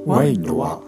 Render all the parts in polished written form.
ワインの輪。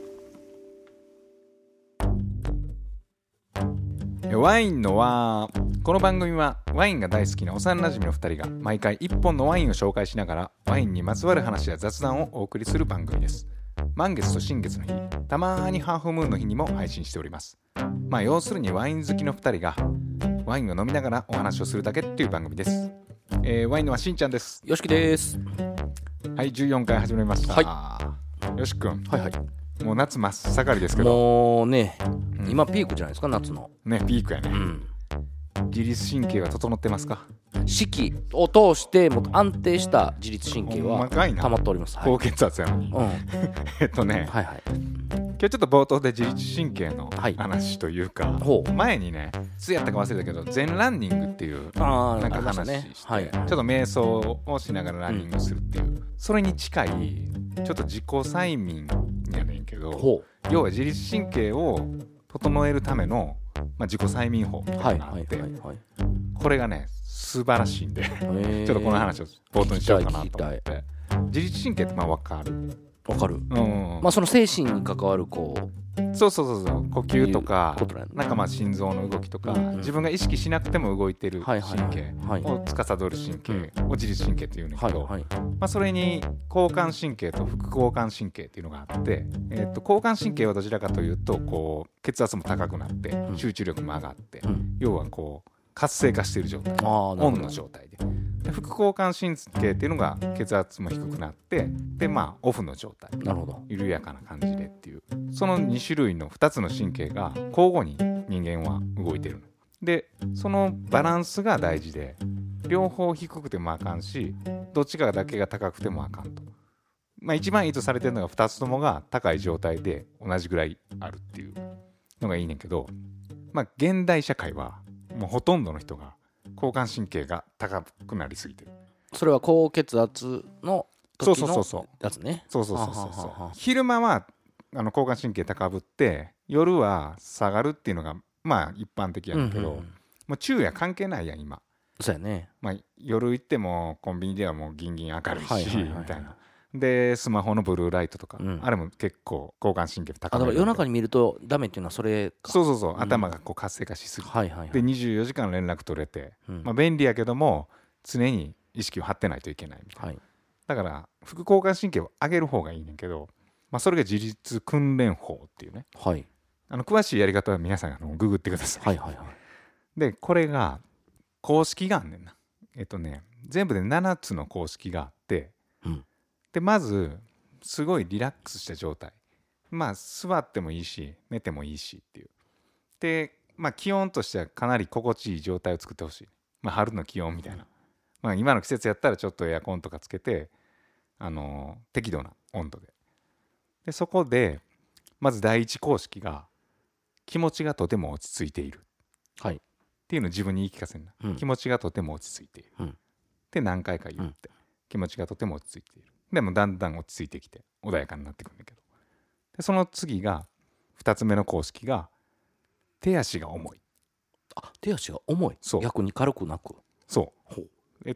ワインの輪。この番組はワインが大好きな幼馴染の2人が毎回1本のワインを紹介しながらワインにまつわる話や雑談をお送りする番組です。満月と新月の日、たまにハーフムーンの日にも配信しております。要するにワイン好きの2人がワインを飲みながらお話をするだけっていう番組です。ワインのはしんちゃんです。 よしきです。 はい、14回始めました。よしくん、 はいはい。 もう夏真っ盛りですけど、 もうね、今ピークじゃないですか、夏のね、ピークやね、自律神経は整ってますか？ 四季を通してもう安定した自律神経は溜まっております。 高血圧やのに、はいはい、今日ちょっと冒頭で自律神経の話というか、前にね、いつやったか忘れたけど全ランニングっていうなんか話して、ちょっと瞑想をしながらランニングするっていう、それに近いちょっと自己催眠やねんけど、要は自律神経を整えるための、自己催眠法があって、これがね素晴らしいんでちょっとこの話を冒頭にしようかなと思って。自律神経って分かる？ 分かる、その精神に関わるこうそう呼吸とかなんか心臓の動きとか、自分が意識しなくても動いてる神経を司る神経を自律神経っていうんだけど、それに交感神経と副交感神経っていうのがあって、交感神経はどちらかというとこう血圧も高くなって集中力も上がって、要はこう活性化している状態、オンの状態で、副交感神経っていうのが血圧も低くなって、でオフの状態、緩やかな感じでっていう、その2種類の2つの神経が交互に人間は動いてるので、そのバランスが大事で、両方低くてもあかんし、どっちかだけが高くてもあかんと、一番いいとされてるのが2つともが高い状態で同じぐらいあるっていうのがいいねんけど、現代社会はもうほとんどの人が交感神経が高くなりすぎてる。 それは高血圧の時のやつね。 昼間は交感神経高ぶって、夜は下がるっていうのが一般的やけど、もう昼夜関係ないやん今。 そうやね。 夜行ってもコンビニではもうギンギン明るいし、みたいな。でスマホのブルーライトとか、あれも結構交感神経高める。 だから夜中に見るとダメっていうのはそれか。 頭がこう活性化しすぎて、で24時間連絡取れて、便利やけども常に意識を張ってないといけないみたいな、だから副交感神経を上げる方がいいねんけど、それが自律訓練法っていうね、詳しいやり方は皆さんググってください。でこれが公式があんねんな。全部で7つの公式があって、でまずすごいリラックスした状態、座ってもいいし寝てもいいしっていう。で気温としてはかなり心地いい状態を作ってほしい。春の気温みたいな、今の季節やったらちょっとエアコンとかつけて適度な温度で、そこでまず第一公式が気持ちがとても落ち着いている、っていうのを自分に言い聞かせるな、気持ちがとても落ち着いている、って何回か言って、気持ちがとても落ち着いている。でもだんだん落ち着いてきて穏やかになってくるんだけど、でその次が2つ目の公式が手足が重い。 手足が重い。逆に軽くなく。これ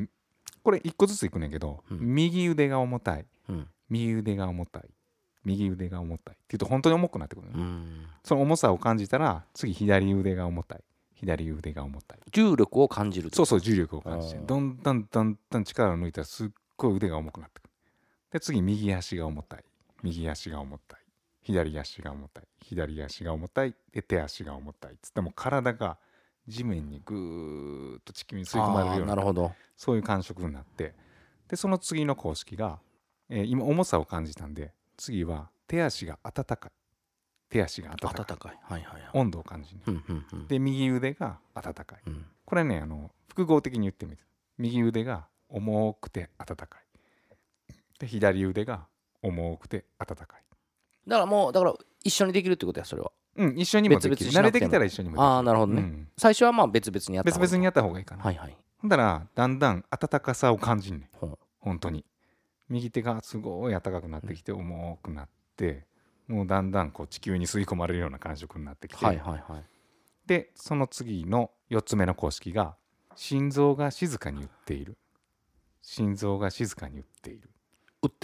1個ずついくねんけど、右腕が重たい、右腕が重たい、右腕が重たいって言うと本当に重くなってくる、その重さを感じたら次左腕が重たい、左腕が重たい、 重力を感じる。 重力を感じて、どんどん力を抜いたらすっごい腕が重くなってくる。で次右足が重たい、右足が重たい、左足が重たい、左足が重たい、で手足が重たいっつっても体が地面にぐーっと地球に吸い込まれるような、そういう感触になって、でその次の公式が、今重さを感じたんで次は手足が温かい、手足が温かい、温度を感じる、で右腕が温かい、これね複合的に言ってみる。右腕が重くて温かい、で左腕が重くて温かい。 だから一緒にできるってことや。それは一緒にもできる。慣れてきたら一緒にもできる。 なるほどね、最初は別々にやった方がいいかな。ほんだらだんだん温かさを感じんねん。本当に右手がすごい温かくなってきて、重くなって、もうだんだんこう地球に吸い込まれるような感触になってきて、でその次の4つ目の公式が心臓が静かに打っている、心臓が静かに打っている、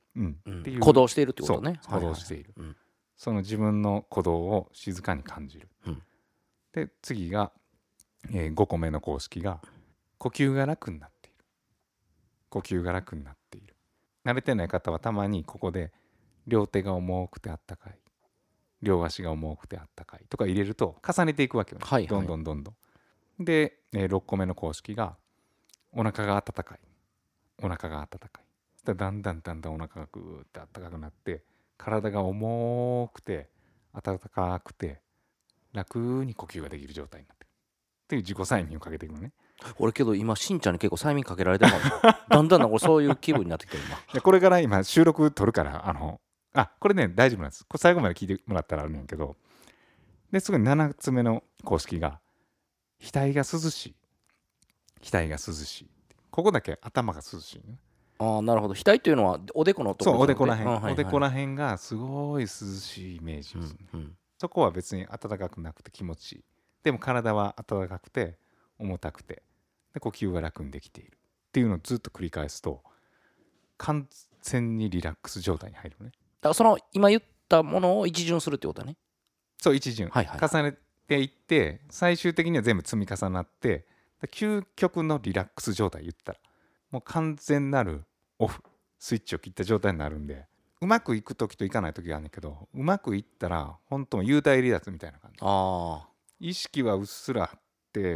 っていう鼓動しているってことね。 鼓動している、その自分の鼓動を静かに感じる、で次が、5個目の公式が呼吸が楽になっている。呼吸が楽になっている。慣れてない方はたまにここで両手が重くてあったかい、両足が重くてあったかいとか入れると重ねていくわけよね、どんどんどんどん。で、6個目の公式がお腹が温かい、お腹が温かい。だんだんお腹がグーって温かくなって体が重くて温かくて楽に呼吸ができる状態になってるっていう自己催眠をかけていくのね。 俺けど今しんちゃんに結構催眠かけられてるかもだんだん俺そういう気分になってきてる今。 これから今収録撮るからこれね大丈夫なんです。これ最後まで聞いてもらったらあるねんけど、ですぐに7つ目の公式が額が涼しい、額が涼しい。ここだけ頭が涼しいね。 なるほど。額というのはおでこのところ。 そう、おでこらへん、おでこらへんがすごい涼しいイメージですね、そこは別に暖かくなくて気持ちいい。でも体は暖かくて重たくて、で呼吸が楽にできているっていうのをずっと繰り返すと完全にリラックス状態に入るね。 だからその今言ったものを一巡するってことだね。 そう、一巡、重ねていって最終的には全部積み重なって、究極のリラックス状態言ったらもう完全なるオフスイッチを切った状態になるんで、うまくいく時といかない時があるんだけど、うまくいったら本当幽体離脱みたいな感じ。意識はうっすらあって、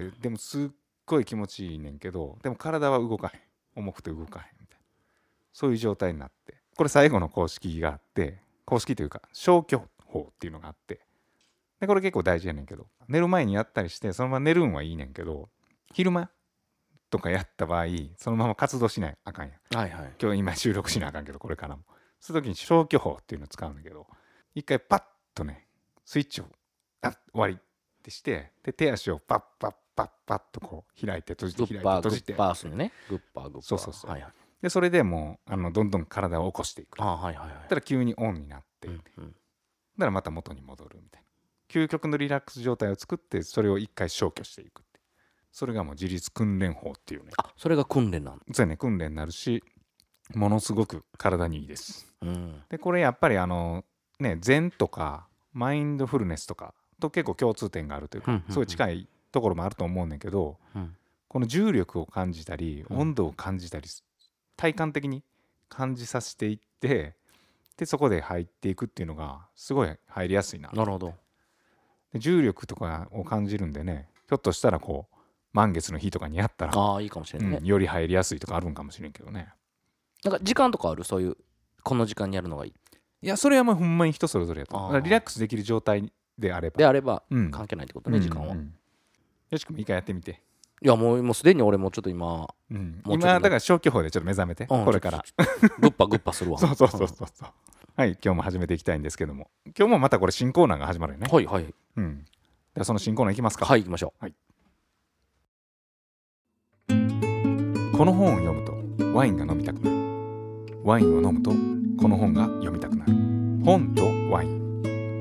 でもすっごい気持ちいいねんけど、でも体は動かへん、重くて動かへんみたいな、そういう状態になって、これ最後の公式があって、公式というか消去法っていうのがあって、でこれ結構大事やねんけど、寝る前にやったりしてそのまま寝るんはいいねんけど、昼間とかやった場合そのまま活動しないあかんやん、今日今収録しなあかんけど、これからもそういう時に消去法っていうのを使うんだけど、一回パッとねスイッチを終わりってして、で手足をパッパッパッパッとこう開いて閉じて開いて閉じて、 グッパーするね。グッパーそうそうそう、でそれでもうどんどん体を起こしていく。だから急にオンになっていって、だからまた元に戻るみたいな究極のリラックス状態を作って、それを一回消去していくって、それがもう自律訓練法っていうね。 それが訓練なの。 そうやね、訓練になるしものすごく体にいいです、でこれやっぱり禅とかマインドフルネスとかと結構共通点があるというか、すごい近いところもあると思うんだけど、この重力を感じたり温度を感じたり、体感的に感じさせていって、でそこで入っていくっていうのがすごい入りやすいな。 なるほど。 で重力とかを感じるんでね、ひょっとしたらこう満月の日とかにやったらいいかもしれないね、 より入りやすいとかあるんかもしれんけどね。 なんか時間とかある？そういうこの時間にやるのがいい？ いや、それはもうほんまに人それぞれやと。リラックスできる状態であれば関係ないってことね、時間は。 よしくもいいかやってみて。 いやもうすでに俺もちょっと今だから消去法でちょっと目覚めて、これからグッパするわ。 そうはい、今日も始めていきたいんですけども、今日もまたこれ新コーナーが始まるよね。 ではその新コーナーいきますか。 行きましょう。この本を読むとワインが飲みたくなる。ワインを飲むとこの本が読みたくなる。本とワイン。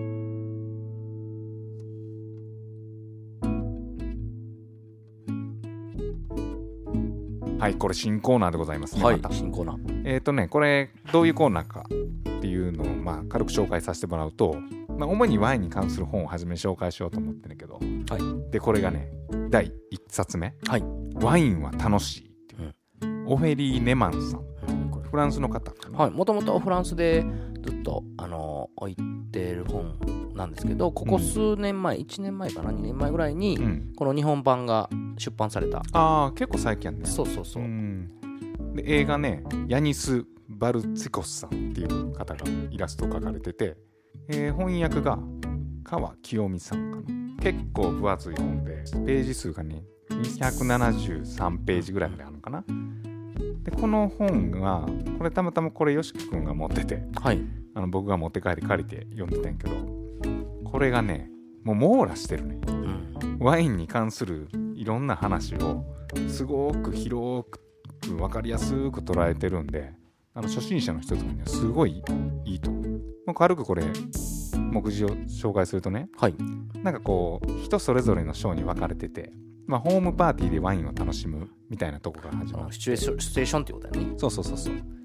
はい、これ新コーナーでございますね。 新コーナー。 これどういうコーナーかっていうのを軽く紹介させてもらうと、主にワインに関する本を初め紹介しようと思ってるけど、でこれがね第1冊目、ワインは楽しいっていう、オフェリー・ネマンさん、これフランスの方かな。 もともとフランスでずっと置いてる本なんですけど、ここ数年前、1年前かな、2年前ぐらいに、この日本版が出版された。 結構最近やんね。 そうで映画ね、ヤニス・バルツィコスさんっていう方がイラストを描かれてて、翻訳が川清美さんかな。結構分厚い本でページ数がね273ページぐらいまであるのかな。でこの本がこれたまたまこれよしきくんが持ってて、僕が持って帰って借りて読んでたんやけど、これがねもう網羅してるね、ワインに関するいろんな話をすごく広く分かりやすく捉えてるんで、初心者の人とかにはすごいいいと思う。軽くこれ目次を紹介するとね、なんかこう人それぞれの章に分かれてて、ホームパーティーでワインを楽しむみたいなとこから始まる。 シチュエーションってことだよね。 そう。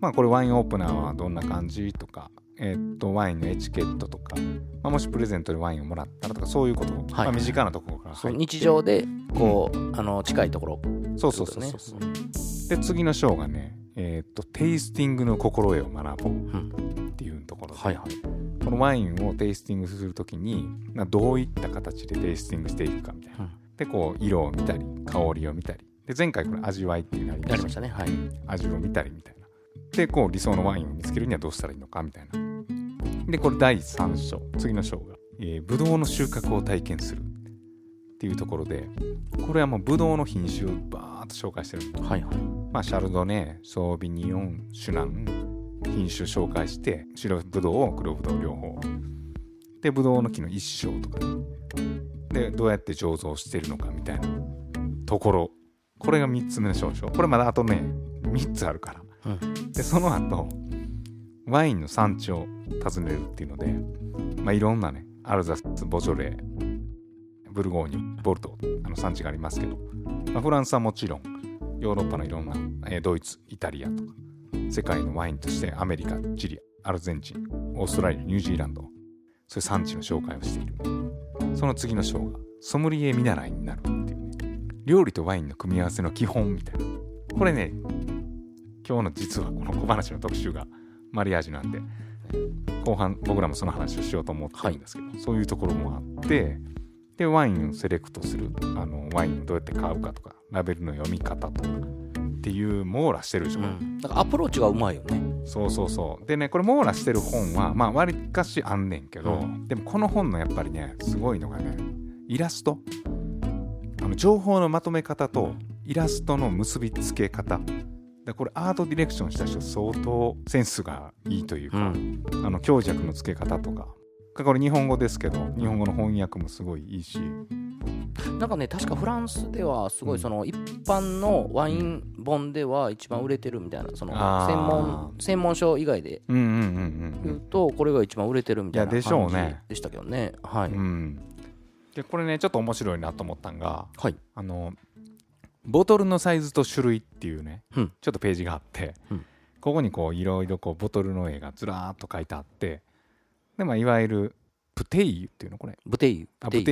まあこれワインオープナーはどんな感じとか、ワインのエチケットとか、まあ、もしプレゼントでワインをもらったらとか、そういうことを、まあ、身近なところから入って、 日常でこう、近いところ、 そうそうそうそう、で次の章がね、テイスティングの心得を学ぼうっていうところで、はいはい、このワインをテイスティングするときに、どういった形でテイスティングしていくかみたいな、でこう色を見たり香りを見たりで、前回これ味わいっていうのがありましたね、はい、味を見たりみたいなで、こう理想のワインを見つけるにはどうしたらいいのかみたいな。でこれ第3章、次の章が、ブドウの収穫を体験するっていうところで、これはもうブドウの品種をバーッと紹介してるんです、はいはい、まあ、シャルドネ、ソービニオン、シュナン品種紹介して、白ブドウ、黒ブドウ両方で、ブドウの木の一生とか、でどうやって醸造してるのかみたいなところ、これが3つ目の章でしょ。これまだあとね3つあるから、でその後ワインの産地を訪ねるっていうので、まあ、いろんなねアルザス、ボジョレー、ブルゴーニュ、ボルドー、産地がありますけど、まあ、フランスはもちろんヨーロッパのいろんな、ドイツ、イタリアとか世界のワインとしてアメリカ、チリ、アルゼンチン、オーストラリア、ニュージーランド、そういう産地の紹介をしている。その次の章がソムリエ見習いになるっていうね、料理とワインの組み合わせの基本みたいな。これね、今日の実はこの小話の特集がマリアージュなんで、後半僕らもその話をしようと思ってるんですけど、はい、そういうところもあって、でワインをセレクトする、ワインをどうやって買うかとか、ラベルの読み方とかっていう網羅してるでしょ、 だからアプローチがうまいよね。 そうそうそう。でね、これ網羅してる本はまあ割かしあんねんけど、でもこの本のやっぱりねすごいのがね、イラスト、情報のまとめ方とイラストの結びつけ方だ、これアートディレクションした人相当センスがいいというか、強弱のつけ方とか、これ日本語ですけど日本語の翻訳もすごいいいし、 なんかね、確かフランスではすごいその一般のワイン本では一番売れてるみたいな、その専門書以外で言うとこれが一番売れてるみたいな感じでしたけどね。はい。 でこれねちょっと面白いなと思ったんが、はい、ボトルのサイズと種類っていうね、ちょっとページがあって、ここにこういろいろこうボトルの絵がずらーっと書いてあって、でまあいわゆるブテイユっていうの、これブテイユ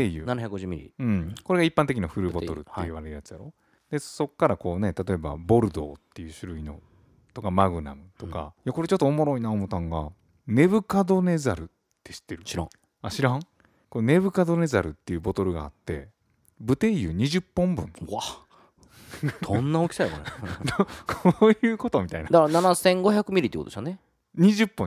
750 ミリ、これが一般的なフルボトルって言われるやつやろ、でそっからこうね、例えばボルドーっていう種類のとかマグナムとか、いやこれちょっとおもろいな思ったんが、ネブカドネザルって知ってる？ 知らん。 知らん？これネブカドネザルっていうボトルがあって、ブテイユ20本分。 うわどんな大きさやこれこういうことみたいな。 だから7500ミリってことでしょね。 20本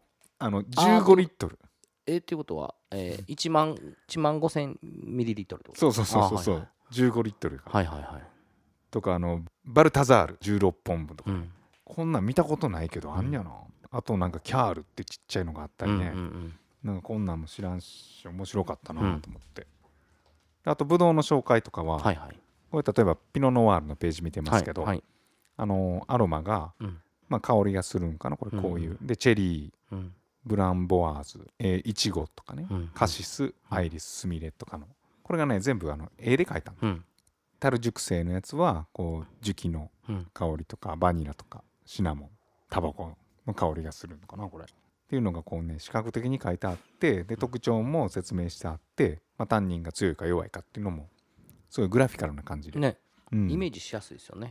15リットルっていうことは、1万5000ミリリットルってこと。 そう、はいはい、15リットルはいはいはいとか、バルタザール16本分とか、こんなん見たことないけどあんやな、あとなんかキャールってちっちゃいのがあったりね、なんかこんなんも知らんし面白かったなと思って、あとブドウの紹介とかは、はいはい、これ例えばピノノワールのページ見てますけど、はいはい、アロマが、まあ、香りがするんかな、これこういう、でチェリー、ブランボワーズ、イチゴとかね、カシス、アイリス、スミレとかの、これがね全部絵で描いたの、樽熟成のやつはこう樹木の香りとか、バニラとかシナモン、タバコの香りがするのかなこれっていうのがこうね視覚的に書いてあって、で特徴も説明してあって、まあ、タンニンが強いか弱いかっていうのもすごいグラフィカルな感じでね、イメージしやすいですよね。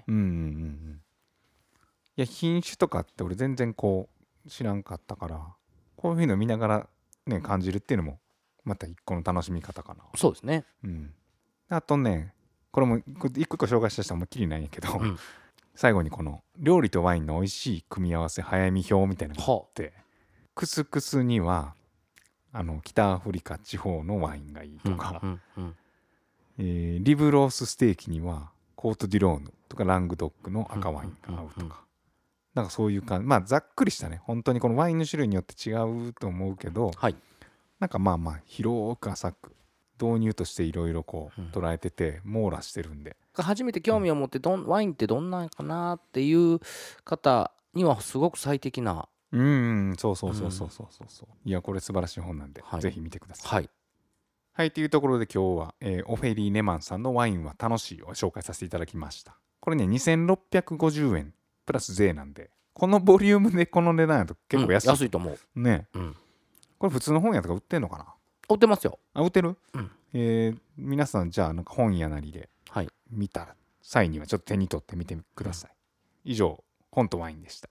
いや品種とかって俺全然こう知らんかったから、こういうの見ながらね感じるっていうのもまた一個の楽しみ方かな。 そうですね。 あとね、これも一個紹介した人はもうきりないんやけど、最後にこの料理とワインの美味しい組み合わせ早見表みたいなのがあって、クスクスには北アフリカ地方のワインがいいとか、リブロースステーキにはコートディローヌとかラングドックの赤ワインが合うとか、なんかそういう感じ、まあざっくりしたね、本当にこのワインの種類によって違うと思うけど、なんかまあまあ広く浅く導入としていろいろこう捉えてて網羅してるんで、 初めて興味を持ってワインってどんなんかなっていう方にはすごく最適な、 そういやこれ素晴らしい本なんで、ぜひ見てください。はいというところで今日は、オフェリー・ネマンさんのワインは楽しいを紹介させていただきました。これね2650円プラス税なんでこのボリュームでこの値段やと結構安い、 安いと思うね、これ普通の本屋とか売ってんのかな。 売ってますよ。 売ってる、皆さんじゃあなんか本屋なりで見た際にはちょっと手に取ってみてください、以上本とワインでした。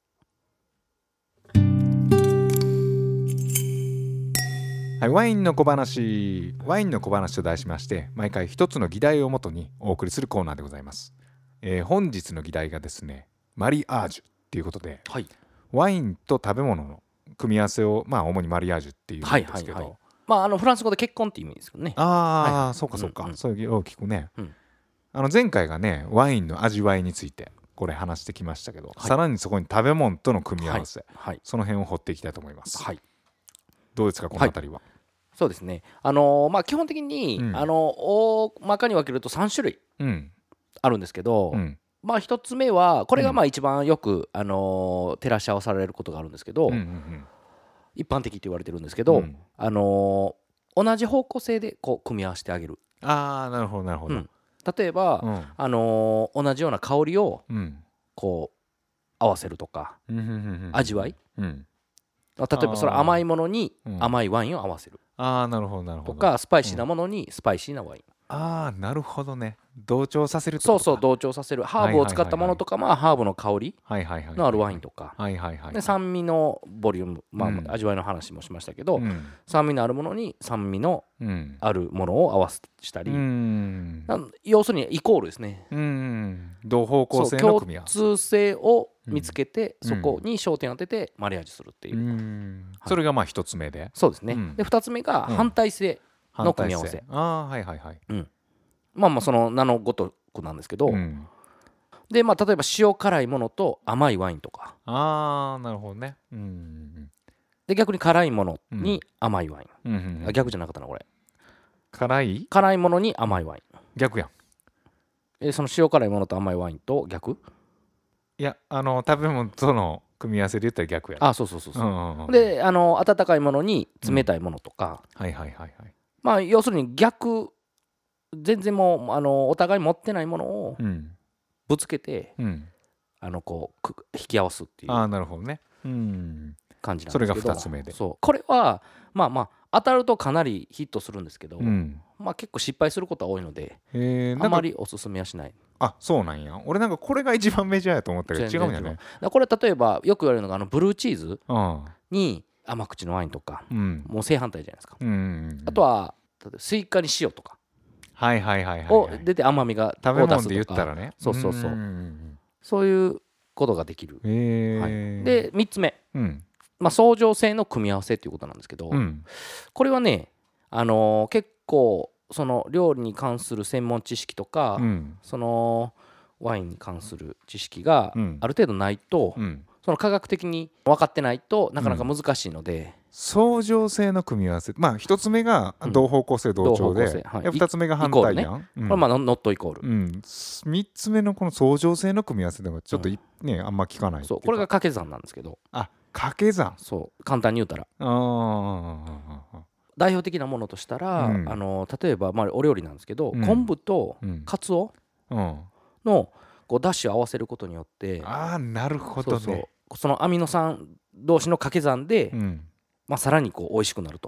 はい、ワインの小話と題しまして、毎回一つの議題をもとにお送りするコーナーでございます。本日の議題がですね、マリアージュっていうことで、ワインと食べ物の組み合わせを主にマリアージュっていうんですけど、 フランス語で結婚って意味ですけどね。 そうかそうか、そういう大きくね、前回がねワインの味わいについてこれ話してきましたけど、さらにそこに食べ物との組み合わせ、その辺を掘っていきたいと思います。どうですかこのあたりは。 そうですね、基本的に、大まかに分けると3種類あるんですけど、1つ目はこれが一番よく、照らし合わされることがあるんですけど、一般的って言われてるんですけど、同じ方向性でこう組み合わせてあげる。 なるほどなるほど。 例えば、同じような香りをこう合わせるとか、味わい、例えばそれ甘いものに甘いワインを合わせる、 なるほどなるほど。 とかスパイシーなものにスパイシーなワイン、 なるほどね。同調させるってことか。そう同調させる。ハーブを使ったものとか、ハーブの香りのあるワインとか、で酸味のボリューム、味わいの話もしましたけど、酸味のあるものに酸味のあるものを合わせしたり、要するにイコールですね。 同方向性の組み合わせ、 共通性を見つけて、そこに焦点を当ててマリアージュするっていう、 それが一つ目で。 そうですね。で2つ目が反対性の組み合わせ。その名のごとくなんですけど、で例えば塩辛いものと甘いワインとか、 なるほどね。 で逆に辛いものに甘いワイン、逆じゃなかったなこれ。辛いものに甘いワイン、 逆やん。 その塩辛いものと甘いワインと逆、 いや食べ物との組み合わせで言ったら逆や。 そう、で温かいものに冷たいものとか、要するに逆、全然もうお互い持ってないものをぶつけて、こう引き合わすっていう。 なるほどね。 感じなんですけど、 それが2つ目で。 これは当たるとかなりヒットするんですけど、結構失敗することは多いので、あまりおすすめはしない。 そうなんや。俺なんかこれが一番メジャーやと思ったけど違うんやね。 これ例えばよく言われるのがブルーチーズに甘口のワインとか、もう正反対じゃないですか。あとはスイカに塩とかを出て甘みが食べ物で言ったらね。 そういうことができる。で3つ目、相乗性の組み合わせっていうことなんですけど、これはね結構その料理に関する専門知識とか、そのワインに関する知識がある程度ないと、その科学的に分かってないとなかなか難しいので、 相乗性の組み合わせ、1つ目が同方向性同調で、2つ目が反対やん、 これノットイコール、 3つ目のこの相乗性の組み合わせでもちょっとあんま聞かない。 これが掛け算なんですけど。 掛け算。 簡単に言うたら代表的なものとしたら、例えばお料理なんですけど、昆布とカツオのこうだしを合わせることによって、 なるほどね。 そのアミノ酸同士の掛け算で、さらにこう美味しくなると。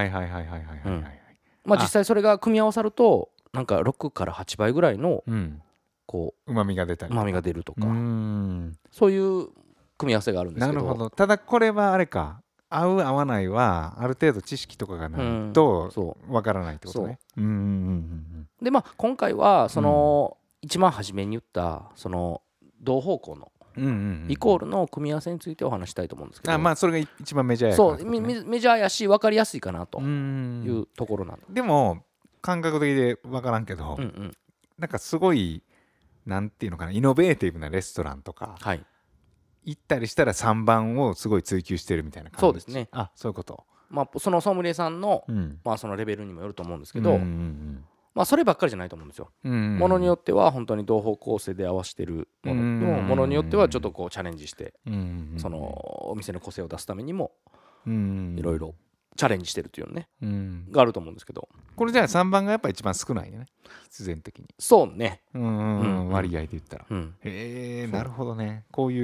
実際それが組み合わさるとなんか6から8倍ぐらいのこう旨味が出るとか、そういう組み合わせがあるんですけど。 なるほど。ただこれはあれか、合う合わないはある程度知識とかがないとわからないってことね。 で今回はその一番初めに言ったその同方向のイコールの組み合わせについてお話したいと思うんですけど、 それが一番メジャーやからってことね。メジャーやし分かりやすいかなというところなんでも感覚的で分からんけど、なんかすごいなんていうのかな、イノベーティブなレストランとか行ったりしたら3番をすごい追求してるみたいな感じ。 そうですね。 そういうこと。 そのソムリエさんのそのレベルにもよると思うんですけど、そればっかりじゃないと思うんですよ。ものによっては本当に同方向性で合わせてるものと、ものによってはちょっとこうチャレンジして、そのお店の個性を出すためにもいろいろチャレンジしてるというのね、があると思うんですけど、 これじゃあ3番がやっぱ一番少ないよね、必然的に。 そうね。 割合で言ったら。なるほどね。こういう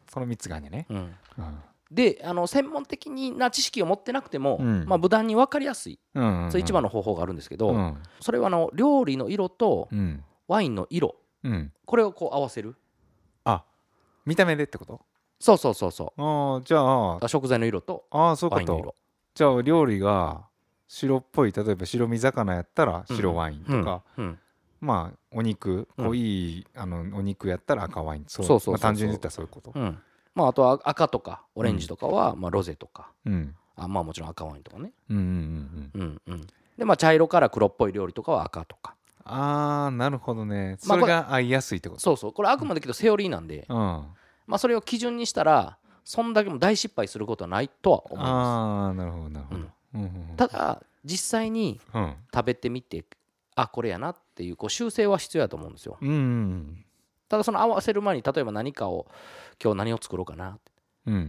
その3つがあるんやね、 で専門的な知識を持ってなくても、無難に分かりやすい、それ一番の方法があるんですけど、それは料理の色とワインの色、これをこう合わせる。 あ、見た目でってこと？ そうそうそうそう。 じゃあ食材の色とそういうこと。じゃあ料理が白っぽい、例えば白身魚やったら白ワインとか、まあお肉、濃いお肉やったら赤ワイン、そう単純に言ったらそういうこと。 まああとは赤とかオレンジとかはまあロゼとか、まあもちろん赤ワインとかね。でまあ茶色から黒っぽい料理とかは赤とか。 なるほどね。それが合いやすいってこと。 そうそう、これあくまでけどセオリーなんで、まあそれを基準にしたらそんだけも大失敗することはないとは思います。 なるほどなるほど。 ただ実際に食べてみて、これやなっていう修正は必要だと思うんですよ。ただその合わせる前に例えば何かを今日何を作ろうかなって、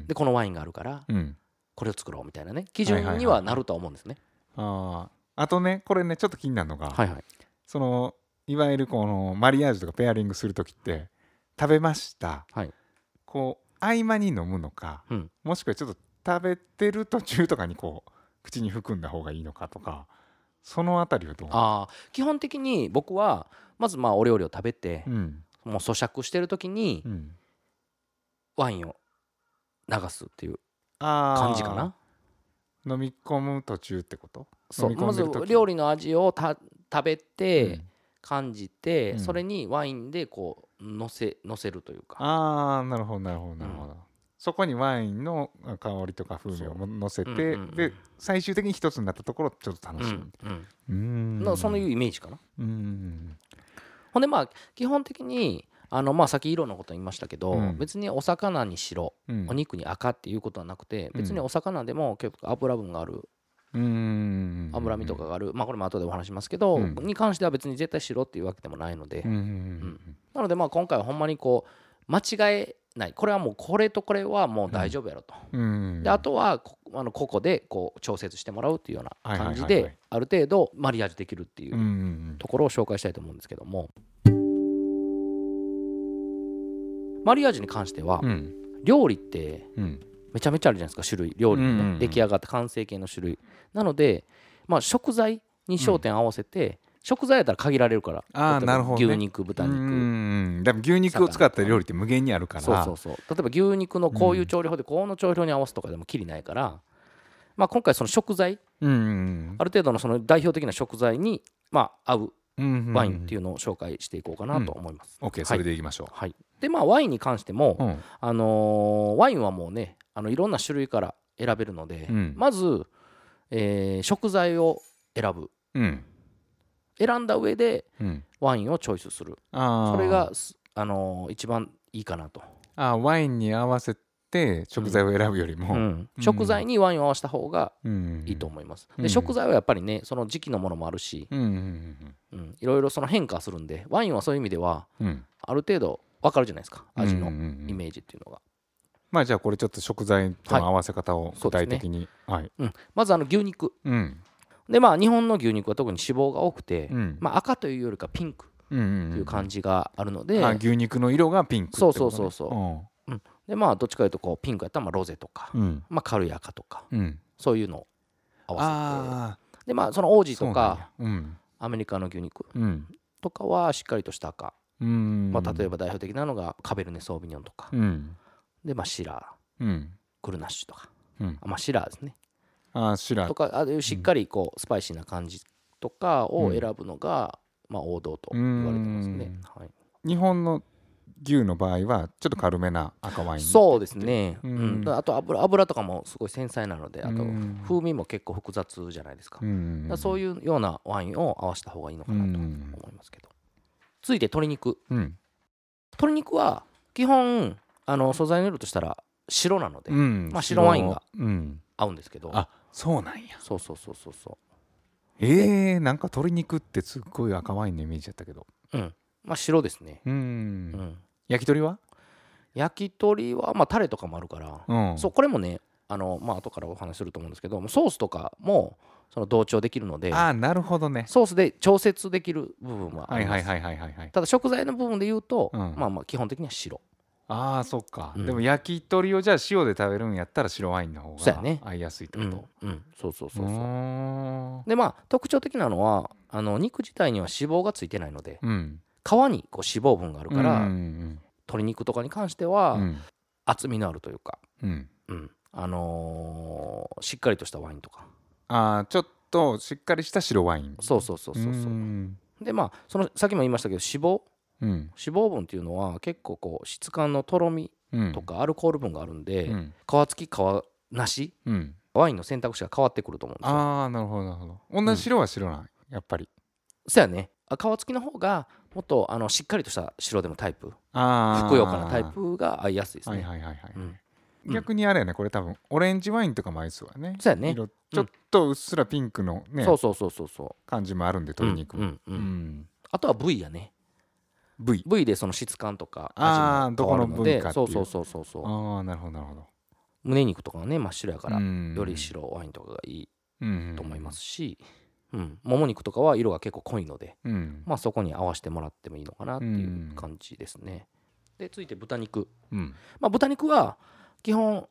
でこのワインがあるからこれを作ろうみたいなね、基準にはなるとは思うんですね。 あとね、これねちょっと気になるのが、そのいわゆるこのマリアージュとかペアリングするときって食べました、こう合間に飲むのか、もしくはちょっと食べてる途中とかにこう口に含んだ方がいいのかとか、そのあたりはどう？ 基本的に僕はまずまあお料理を食べて、もう咀嚼してる時にワインを流すっていう感じかな。 飲み込む途中ってこと？ そう、まず料理の味を食べて、感じて、それにワインでこうのせるというか。 なるほどなるほどなるほど。そこにワインの香りとか風味をのせて、で最終的に一つになったところをちょっと楽しむ。 そういうイメージかな。ほんでまあ基本的にまあさっき色のこと言いましたけど、別にお魚に白、お肉に赤っていうことはなくて、別にお魚でも結構油分がある、脂身とかがある、まあこれも後でお話しますけど、に関しては別に絶対白っていうわけでもないので、なのでまあ今回はほんまにこう間違えない、これはもうこれとこれはもう大丈夫やろと、であとは個々でこう調節してもらうっていうような感じである程度マリアージュできるっていうところを紹介したいと思うんですけども、マリアージュに関しては、料理ってめちゃめちゃあるじゃないですか、種類、料理のね、出来上がった完成形の種類なので、まあ食材に焦点合わせて、食材やったら限られるから、 なるほどね、 牛肉、豚肉、 でも牛肉を使った料理って無限にあるから、 そう例えば牛肉のこういう調理法でこの調理法に合わすとかでもきりないから、まあ今回その食材、ある程度のその代表的な食材にまあ合うワインっていうのを紹介していこうかなと思います。 OK、それでいきましょう。 でまあワインに関しても、ワインはもうねいろんな種類から選べるので、まず、食材を選ぶ、選んだ上でワインをチョイスする、それが一番いいかなと。 ワインに合わせて食材を選ぶよりも、 食材にワインを合わせた方がいいと思います。で食材はやっぱりねその時期のものもあるし、いろいろその変化するんで、ワインはそういう意味では、ある程度分かるじゃないですか、味のイメージっていうのが。 まあじゃあこれちょっと食材との合わせ方を具体的に、 まず牛肉、でまあ日本の牛肉は特に脂肪が多くて、まあ赤というよりかピンクっていう感じがあるので、 牛肉の色がピンクってことね。 そうでまあどっちかというとこうピンクやったらまあロゼとか、まあ軽い赤とか、そういうのを合わせて、でまあそのオージーとかアメリカの牛肉とかはしっかりとした赤、まあ例えば代表的なのがカベルネ・ソービニョンとか、でまあシラー、クルナッシュとか、まあシラーですね、 シラーとかしっかりこうスパイシーな感じとかを選ぶのがまあ王道と言われてますね。 日本の牛の場合はちょっと軽めな赤ワイン。 そうですね、あと油とかもすごい繊細なので、あと風味も結構複雑じゃないですか、そういうようなワインを合わせた方がいいのかなと思いますけど、続いて鶏肉、鶏肉は基本素材の色としたら白なので、まあ白ワインが合うんですけど、 そうなんや。 そうなんか鶏肉ってすっごい赤ワインのイメージだったけど、 まあ白ですね。 焼き鳥はまあタレとかもあるから、そうこれもねまあ後からお話しすると思うんですけど、ソースとかもその同調できるので、 なるほどね、 ソースで調節できる部分はあります。ただ食材の部分で言うと、まあまあ基本的には白。 ああそっか、でも焼き鳥をじゃあ塩で食べるんやったら白ワインの方が合いやすいってこと。 そうそうそうそう。でまあ特徴的なのは肉自体には脂肪がついてないので、皮にこう脂肪分があるから、鶏肉とかに関しては、厚みのあるというか、しっかりとしたワインとか、 ちょっとしっかりした白ワイン。 そうでまあさっきも言いましたけど脂肪分っていうのは結構こう質感のとろみとかアルコール分があるんで、皮付き皮なし、ワインの選択肢が変わってくると思うんですよ。 ああなるほどなるほど。同じ白は白なんやっぱり。 そうやね。皮付きの方がもっとしっかりとした白でもタイプ、ふくよかなタイプが合いやすいですね。 逆にあれやね、これ多分オレンジワインとかも合いそうやね。 そうやね。 色ちょっとうっすらピンクのね、感じもあるんで鶏肉。あとは部位やね。部位でその質感とか味も変わるので、そう。 なるほどなるほど。 胸肉とかはね真っ白やからより白ワインとかがいいと思いますし、もも肉とかは色が結構濃いので、まあそこに合わせてもらってもいいのかなっていう感じですね。で続いて豚肉。まあ豚肉は基本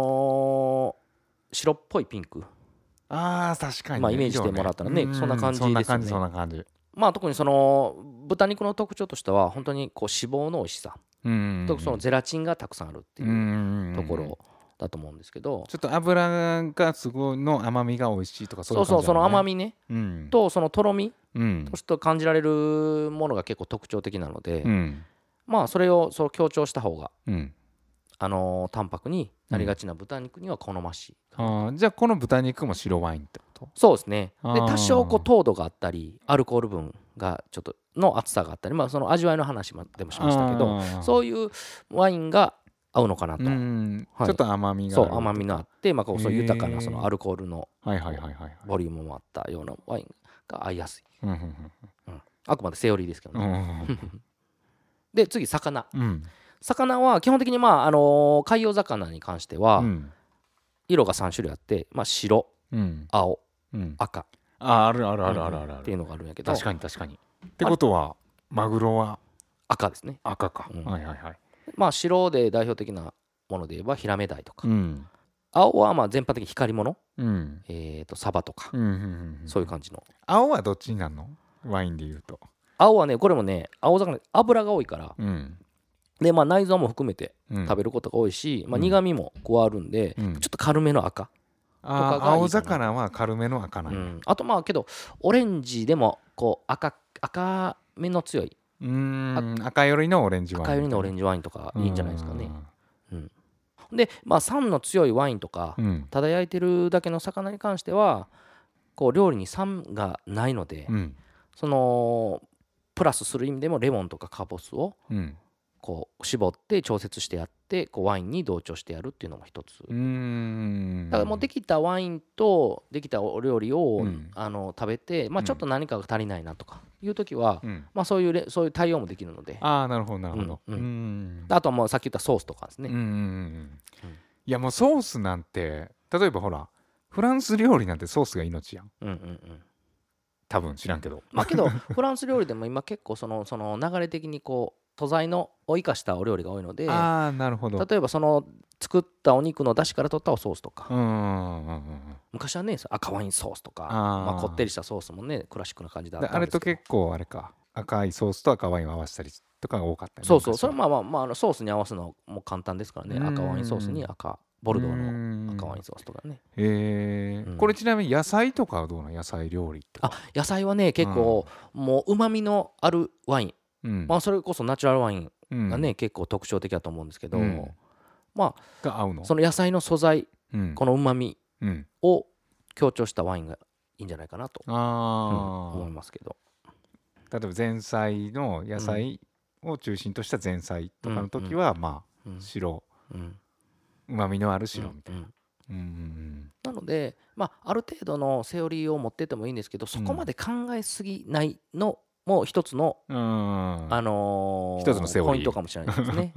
白っぽいピンク。 確かに、 まあイメージしてもらったらね、そんな感じですよね。 そんな感じ。 まあ特にその豚肉の特徴としては本当にこう脂肪の美味しさとそのゼラチンがたくさんあるっていうところだと思うんですけど、 ちょっと油がすごいの甘みが美味しいとかそういう感じだね。 その甘みね、とそのとろみとして感じられるものが結構特徴的なので、まあそれを強調した方が淡白になりがちな豚肉には好ましい。 じゃあこの豚肉も白ワインってこと？ そうですね。で多少こう糖度があったりアルコール分がちょっとの厚さがあったり、まあその味わいの話でもしましたけど、そういうワインが合うのかなと。ちょっと甘みがそう甘みのあって、まあそう豊かなそのアルコールのボリュームもあったようなワインが合いやすい。あくまでセオリーですけどね。で次魚。魚は基本的にまあ海洋魚に関しては色が3種類あって、まあ白、青、赤。 あるっていうのがあるんやけど、 確かにってことはマグロは赤ですね。 赤か。 まあ白で代表的なもので言えばヒラメダイとか、青はまあ全般的に光り物、サバとか、そういう感じの。 青はどっちになるの？ワインで言うと青はね、これもね青魚油が多いから、でまあ内臓も含めて食べることが多いし、まあ苦味も加わるんで、ちょっと軽めの赤とかがいいかな。 青魚は軽めの赤なんや。 あとまあけどオレンジでもこう赤めの強い赤寄りのオレンジワイン、 赤寄りのオレンジワインとかいいんじゃないですかね。でまあ酸の強いワインとか、ただ焼いてるだけの魚に関してはこう料理に酸がないので、そのプラスする意味でもレモンとかカボスをこう絞って調節してやってこうワインに同調してやるっていうのも一つ。だからもうできたワインとできたお料理を、食べて、まあ、ちょっと何かが足りないなとかいう時は、まあ、そういう対応もできるので。 なるほどなるほど。 あとはもうさっき言ったソースとかですね。 いやもうソースなんて例えばほらフランス料理なんてソースが命やん。多分知らんけど。 まあけどフランス料理でも今結構その流れ的にこう素材のを生かしたお料理が多いので、 なるほど。 例えばその作ったお肉の出汁から取ったおソースとか、昔はね赤ワインソースとか、まあ、こってりしたソースもねクラシックな感じであったんですけど、 あれと結構あれか赤いソースと赤ワインを合わせたりとかが多かったり、 そうそれまあソースに合わすのも簡単ですからね。赤ワインソースにボルドーの赤ワインソースとかね。 これちなみに野菜とかはどうなの？野菜料理って野菜はね結構もううまみのあるワイン、まあそれこそナチュラルワインがね、結構特徴的だと思うんですけど、まあが合うの？ その野菜の素材、このうまみを強調したワインがいいんじゃないかなと思いますけど、 例えば前菜の野菜を中心とした前菜とかの時はまあ白、うまみのある白みたいな。 なのでまあある程度のセオリーを持っててもいいんですけど、そこまで考えすぎないのも一つの一つのセオリーポイントかもしれないですね。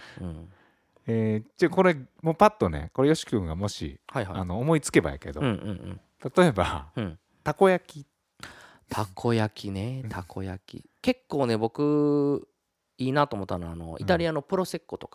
じゃあこれもうパッとね、これよし君がもし思いつけばやけど、例えばたこ焼き。 たこ焼きね、結構ね僕いいなと思ったのはイタリアのプロセッコとか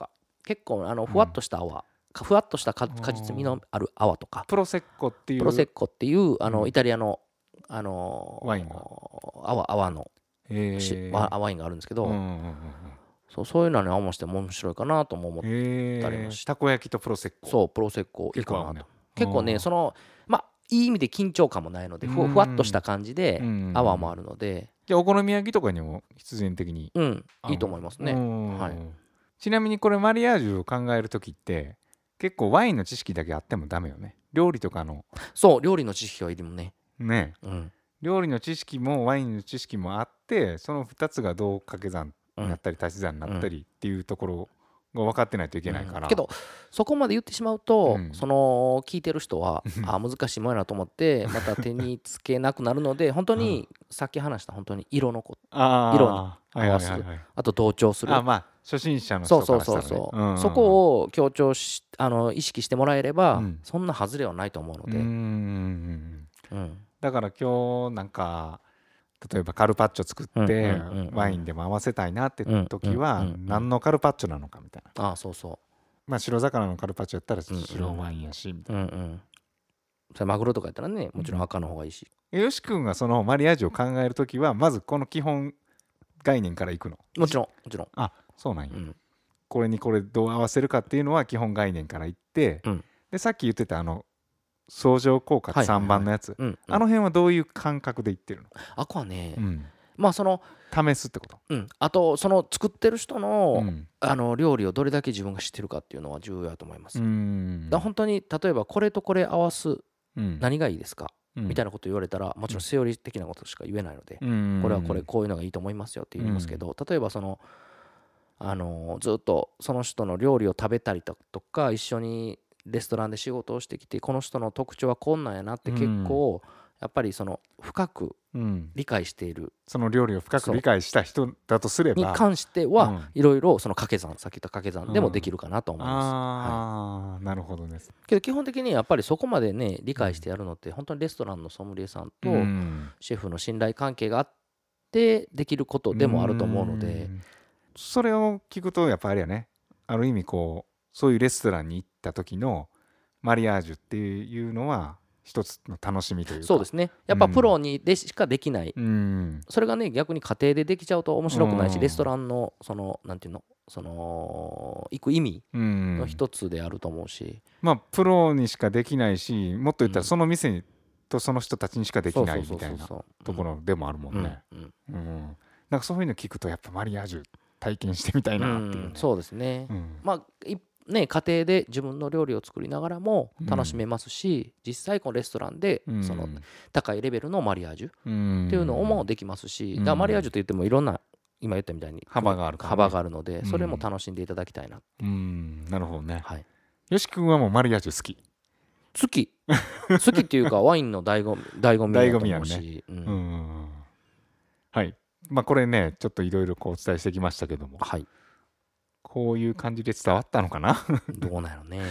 結構ふわっとした泡、ふわっとした果実味のある泡とか、 プロセッコっていうイタリアのワインが泡のワインがあるんですけど、そういうのに合わせても面白いかなとも思ったりもして、 たこ焼きとプロセッコ、 そうプロセッコいいかなと。結構ねいい意味で緊張感もないので、ふわっとした感じで泡もあるので、 じゃあお好み焼きとかにも必然的にいいと思いますね。はい、 ちなみにこれマリアージュを考える時って結構ワインの知識だけあってもダメよね。料理とかの、 そう料理の知識はいるもんね。 料理の知識もワインの知識もあって、その2つがどう掛け算になったり足し算になったりっていうところが分かってないといけないから、 けどそこまで言ってしまうと、その聞いてる人は難しいもんやなと思ってまた手につけなくなるので、本当にさっき話した本当に色に合わす、あと同調する、 初心者の人からしたらね、 そこを強調し意識してもらえれば、そんな外れはないと思うので、 だから今日なんか例えばカルパッチョ作ってワインでも合わせたいなって時は何のカルパッチョなのかみたいな。白魚のカルパッチョやったら白ワインやしみたいな。 それマグロとかやったらね、もちろん赤の方がいいし。 よし君がそのマリアージュを考える時はまずこの基本概念からいくの？ もちろん。 あ、そうなんや。これにこれどう合わせるかっていうのは基本概念からいって、でさっき言ってた相乗効果3番のやつ、あの辺はどういう感覚で言ってるの？ あこはね、 その試すってこと？ あとその作ってる人の、料理をどれだけ自分が知ってるかっていうのは重要だと思います。だ本当に例えばこれとこれ合わす、何がいいですか、みたいなこと言われたらもちろんセオリー的なことしか言えないので、これはこういうのがいいと思いますよって言いますけど、例えばそのずっとその人の料理を食べたりとか一緒にレストランで仕事をしてきて、この人の特徴はこんなんやなって結構やっぱりその深く理解している、 その料理を深く理解した人だとすればに関してはいろいろその掛け算、さっき言った掛け算でもできるかなと思います。 なるほどです。 けど基本的にやっぱりそこまでね理解してやるのって本当にレストランのソムリエさんとシェフの信頼関係があってできることでもあると思うので、 それを聞くとやっぱりあれやね、ある意味こうそういうレストランに行った時のマリアージュっていうのは一つの楽しみというか、 そうですね、やっぱプロにでしかできない、それがね逆に家庭でできちゃうと面白くないし、レストランのそのなんていうの、その行く意味の一つであると思うし、 プロにしかできないし、もっと言ったらその店とその人たちにしかできないみたいなところでもあるもんね。なんかそういうの聞くとやっぱマリアージュ体験してみたいなっていうね。 そうですね、家庭で自分の料理を作りながらも楽しめますし、実際このレストランでその高いレベルのマリアージュっていうのもできますし、だからマリアージュといってもいろんな今言ったみたいに幅があるので、それも楽しんでいただきたいな。 なるほどね。よし君はもうマリアージュ好きっていうかワインの醍醐味だと思うし、 はい、これねちょっといろいろお伝えしてきましたけども、こういう感じで伝わったのかなどうなんやろね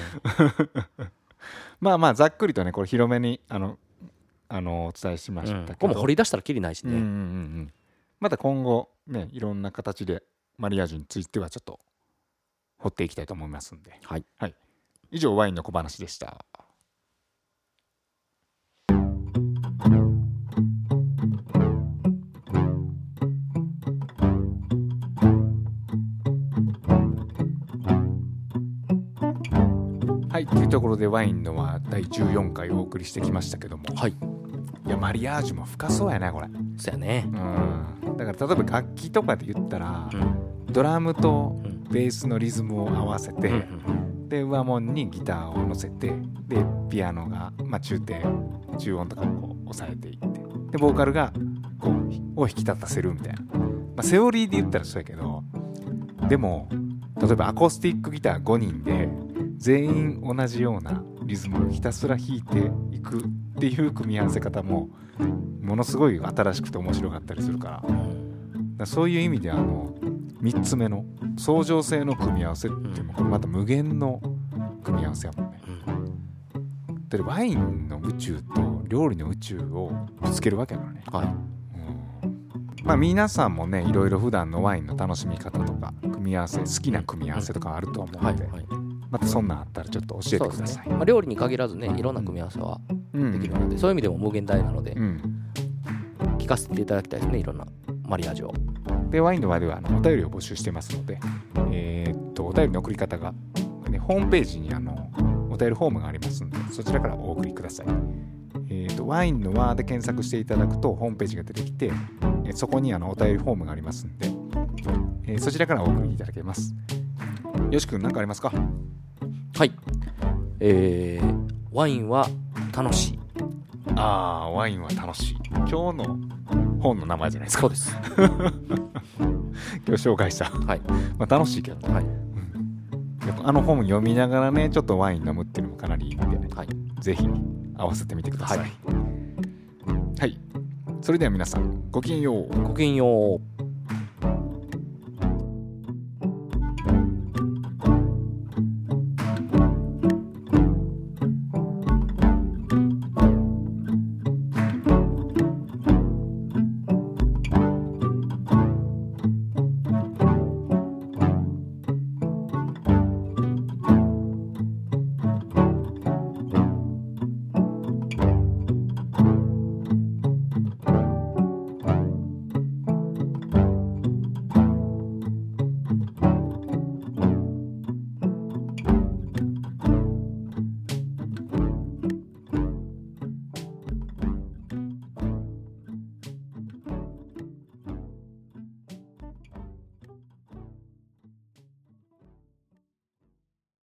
ざっくりとねこれ広めにお伝えしましたけど、 これも掘り出したらきりないしね、 また今後ねいろんな形でマリアージュについてはちょっと掘っていきたいと思いますんで、以上ワインの小話でした。というところでワインのは第14回お送りしてきましたけども、いやマリアージュも深そうやねこれ。 そうやね。 だから例えば楽器とかで言ったら、ドラムとベースのリズムを合わせて、で上門にギターを乗せて、でピアノが、中音とかをこう抑えていって、でボーカルがこうを引き立たせるみたいな、セオリーで言ったらそうやけど、でも例えばアコースティックギター5人で全員同じようなリズムをひたすら弾いていくっていう組み合わせ方もものすごい新しくて面白かったりするから、そういう意味で3つ目の相乗性の組み合わせっていうのはこれまた無限の組み合わせやもんね。でワインの宇宙と料理の宇宙をぶつけるわけだからね。 皆さんもねいろいろ普段のワインの楽しみ方とか組み合わせ好きな組み合わせとかあると思うので、またそんなんあったらちょっと教えてください。 料理に限らずねいろんな組み合わせはできるので、そういう意味でも無限大なので、聞かせていただきたいですね、いろんなマリアージュを。 でワインの輪ではお便りを募集してますので、お便りの送り方が、ホームページにお便りフォームがありますので、そちらからお送りください。ワインの輪で検索していただくとホームページが出てきて、そこにお便りフォームがありますので、そちらからお送りいただけます。よし君何かありますか？ はい、ワインは楽しい。 ワインは楽しい。今日の本の名前じゃないですか。 そうです今日紹介した、楽しいけどね、やっぱ本読みながらねちょっとワイン飲むっていうのもかなりいいんで、ぜひ合わせてみてください。はい、それでは皆さんごきげんよう。 ごきげんよう。